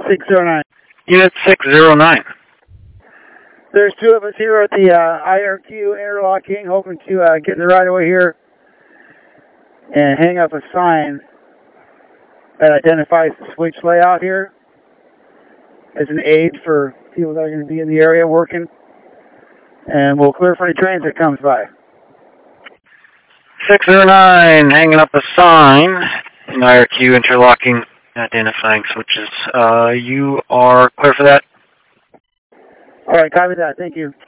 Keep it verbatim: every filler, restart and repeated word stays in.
six zero nine. Unit six zero nine. There's two of us here at the uh, I R Q interlocking, hoping to uh, get in the right of way here and hang up a sign that identifies the switch layout here as an aid for people that are going to be in the area working. And we'll clear for any trains that comes by. six zero nine, hanging up a sign in I R Q interlocking, identifying switches. Uh, you are clear for that? All right, copy that. Thank you.